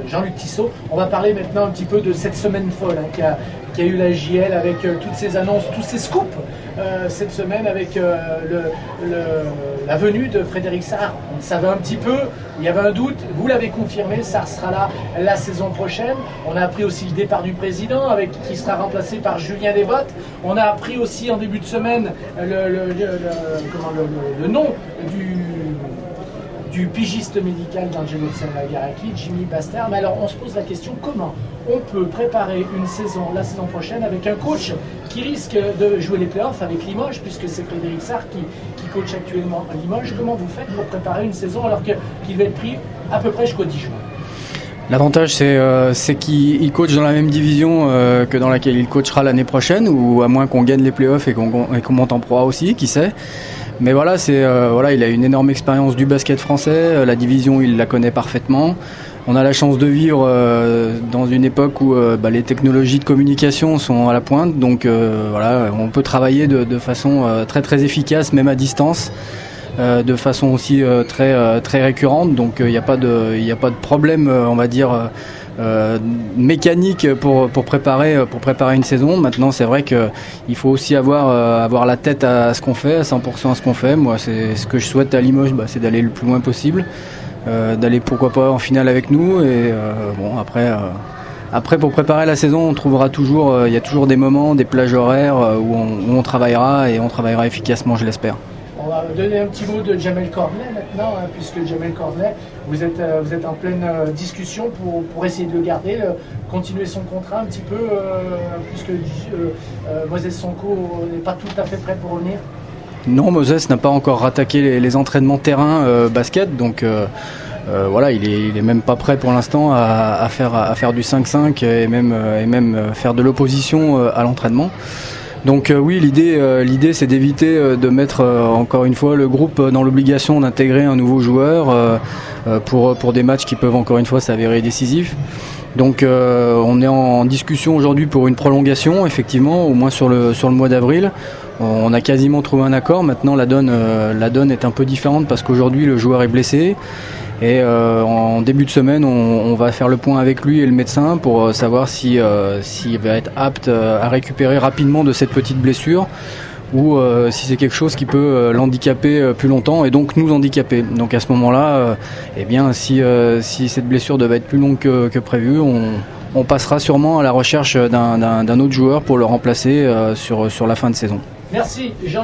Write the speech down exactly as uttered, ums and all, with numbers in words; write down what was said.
Jean-Luc Tissot. On va parler maintenant un petit peu de cette semaine folle hein, qui, a, qui a eu la J L avec euh, toutes ces annonces, tous ces scoops euh, cette semaine avec euh, le, le, la venue de Frédéric Sarr. On le savait un petit peu, il y avait un doute, vous l'avez confirmé, Sarr sera là la saison prochaine. On a appris aussi le départ du président avec, qui sera remplacé par Julien Desbottes. On a appris aussi en début de semaine le, le, le, le, comment, le, le, le nom du... du pigiste médical d'Angelo Salvagaraki, Jimmy Bastard. Mais alors on se pose la question, comment on peut préparer une saison la saison prochaine avec un coach qui risque de jouer les playoffs avec Limoges, puisque c'est Frédéric Sarr qui, qui coach actuellement à Limoges. Comment vous faites pour préparer une saison alors que, qu'il va être pris à peu près jusqu'au dix juin? L'avantage, c'est, euh, c'est qu'il coach dans la même division euh, que dans laquelle il coachera l'année prochaine, ou à moins qu'on gagne les playoffs et qu'on, et qu'on monte en Pro A aussi, qui sait. Mais voilà, c'est euh, voilà, il a une énorme expérience du basket français. Euh, la division, il la connaît parfaitement. On a la chance de vivre euh, dans une époque où euh, bah, les technologies de communication sont à la pointe. Donc euh, voilà, on peut travailler de, de façon euh, très très efficace, même à distance, euh, de façon aussi euh, très euh, très récurrente. Donc il euh, n'y a pas de il y a pas de problème, euh, on va dire. Euh, Euh, mécanique pour pour préparer pour préparer une saison. Maintenant, c'est vrai que il faut aussi avoir euh, avoir la tête à ce qu'on fait, à cent pour cent à ce qu'on fait. Moi, c'est ce que je souhaite à Limoges, bah, c'est d'aller le plus loin possible, euh, d'aller pourquoi pas en finale avec nous. Et euh, bon, après. Euh, Après, pour préparer la saison, on trouvera toujours, il euh, y a toujours des moments, des plages horaires euh, où, on, où on travaillera et on travaillera efficacement, je l'espère. On va donner un petit mot de Jamel Cornet maintenant, hein, puisque Jamel Cornet, vous êtes, euh, vous êtes en pleine euh, discussion pour, pour essayer de le garder, euh, continuer son contrat un petit peu, euh, puisque euh, euh, Moses Sonko n'est pas tout à fait prêt pour revenir. Non, Moses n'a pas encore rattaqué les, les entraînements terrain euh, basket, donc euh, euh, voilà, il est, il est même pas prêt pour l'instant à, à, faire, à faire du cinq cinq et même, euh, et même faire de l'opposition euh, à l'entraînement. Donc euh, oui, l'idée, euh, l'idée c'est d'éviter euh, de mettre euh, encore une fois le groupe dans l'obligation d'intégrer un nouveau joueur euh, euh, pour, pour des matchs qui peuvent encore une fois s'avérer décisifs. Donc euh, on est en discussion aujourd'hui pour une prolongation, effectivement, au moins sur le, sur le mois d'avril. On a quasiment trouvé un accord. Maintenant la donne, euh, la donne est un peu différente parce qu'aujourd'hui le joueur est blessé. Et euh, en début de semaine, on, on va faire le point avec lui et le médecin pour savoir si, euh, s'il va être apte à récupérer rapidement de cette petite blessure ou euh, si c'est quelque chose qui peut euh, l'handicaper plus longtemps et donc nous handicaper. Donc à ce moment-là, euh, eh bien, si, euh, si cette blessure devait être plus longue que, que prévu, on, on passera sûrement à la recherche d'un, d'un, d'un autre joueur pour le remplacer euh, sur, sur la fin de saison. Merci Jean.